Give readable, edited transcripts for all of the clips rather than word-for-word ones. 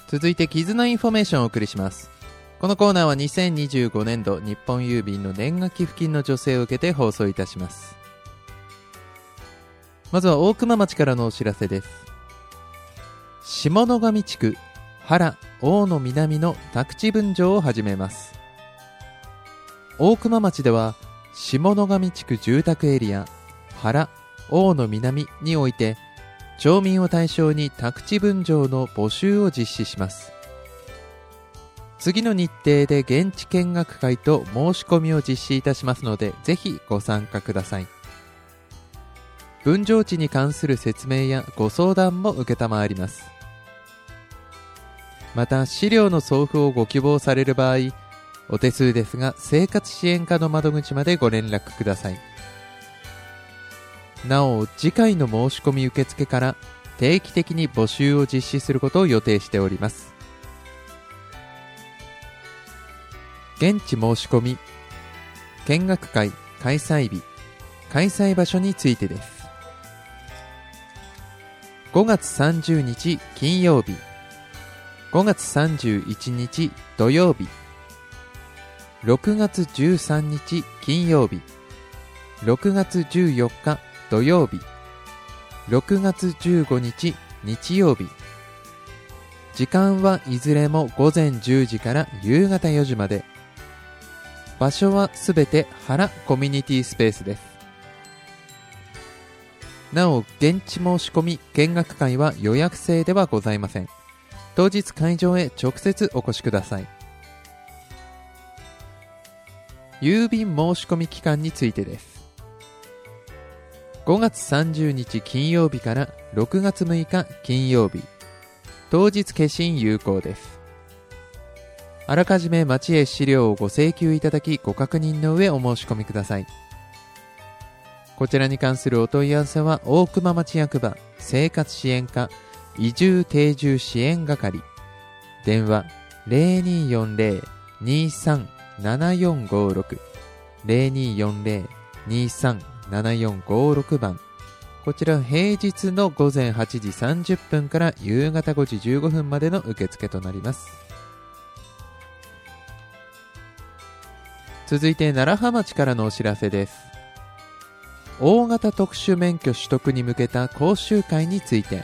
続いて絆インフォメーションをお送りします。このコーナーは2025年度日本郵便の年賀寄付金の助成を受けて放送いたします。まずは大熊町からのお知らせです。下野上地区原大野南の宅地分譲を始めます。大熊町では下野上地区住宅エリア原大野南において町民を対象に宅地分譲の募集を実施します。次の日程で現地見学会と申し込みを実施いたしますので、ぜひご参加ください。分譲地に関する説明やご相談も承ります。また資料の送付をご希望される場合、お手数ですが生活支援課の窓口までご連絡ください。なお次回の申し込み受付から定期的に募集を実施することを予定しております。現地申し込み、見学会開催日、開催場所についてです。5月30日金曜日、5月31日土曜日、6月13日金曜日、6月14日土曜日、6月15日日曜日。時間はいずれも午前10時から夕方4時まで。場所はすべて原コミュニティスペースです。なお現地申し込み見学会は予約制ではございません。当日会場へ直接お越しください。郵便申し込み期間についてです。5月30日金曜日から6月6日金曜日、当日消印有効です。あらかじめ町へ資料をご請求いただきご確認の上お申し込みください。こちらに関するお問い合わせは大熊町役場生活支援課移住定住支援係、電話 0240-237456 0240-237456 番。こちら平日の午前8時30分から夕方5時15分までの受付となります。続いて楢葉町からのお知らせです。大型特殊免許取得に向けた講習会について、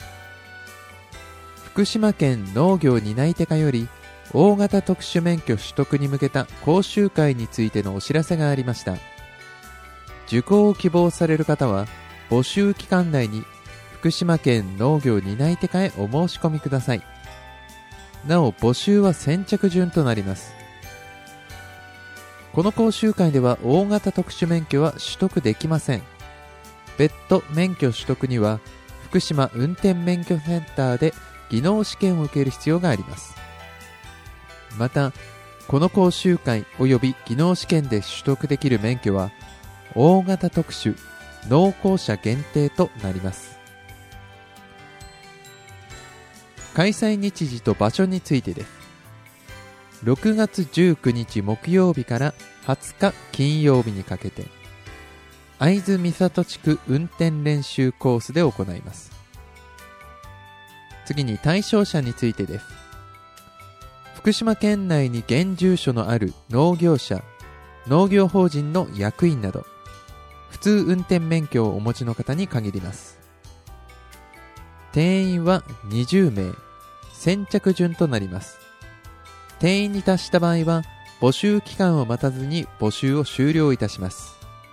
福島県農業担い手課より大型特殊免許取得に向けた講習会についてのお知らせがありました。受講を希望される方は募集期間内に福島県農業担い手課へお申し込みください。なお募集は先着順となります。この講習会では大型特殊免許は取得できません。別途免許取得には福島運転免許センターで技能試験を受ける必要があります。またこの講習会及び技能試験で取得できる免許は大型特殊農耕者限定となります。開催日時と場所についてです。6月19日木曜日から20日金曜日にかけて会津美里地区運転練習コースで行います。次に対象者についてです。福島県内に現住所のある農業者、農業法人の役員など普通運転免許をお持ちの方に限ります。定員は20名、先着順となります。定員に達した場合は募集期間を待たずに募集を終了いたします。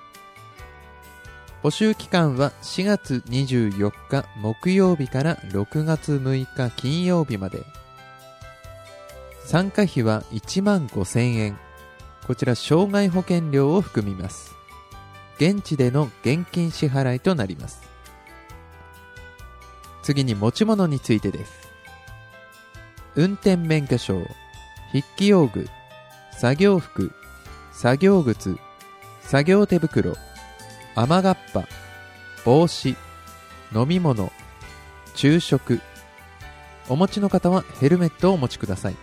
募集期間は4月24日木曜日から6月6日金曜日まで。参加費は15,000円。こちら障害保険料を含みます。現地での現金支払いとなります。次に持ち物についてです。運転免許証、筆記用具、作業服、作業靴、作業手袋、雨がっぱ、帽子、飲み物、昼食。お持ちの方はヘルメットをお持ちください。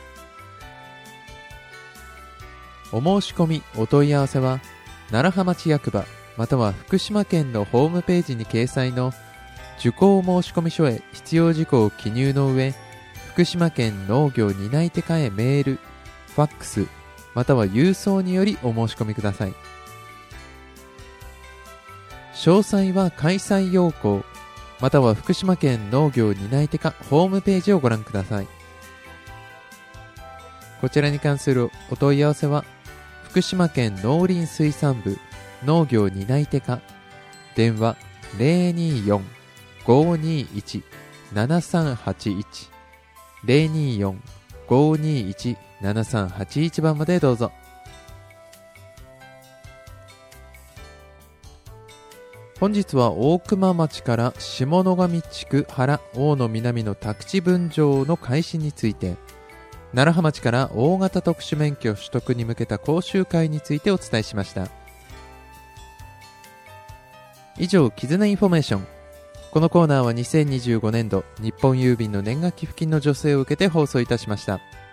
お申し込みお問い合わせは楢葉町役場または福島県のホームページに掲載の受講申込書へ必要事項を記入の上、 福島県農業担い手課へメール、ファックス、または郵送によりお申し込みください。詳細は開催要項、または福島県農業担い手課ホームページをご覧ください。こちらに関するお問い合わせは、福島県農林水産部農業担い手課、電話 024-521-7381 024-521-7381 番までどうぞ。本日は大熊町から下野上地区原大野南の宅地分譲の開始について、楢葉町から大型特殊免許取得に向けた講習会についてお伝えしました。以上、絆インフォメーション。このコーナーは2025年度日本郵便の年賀寄付金の助成を受けて放送いたしました。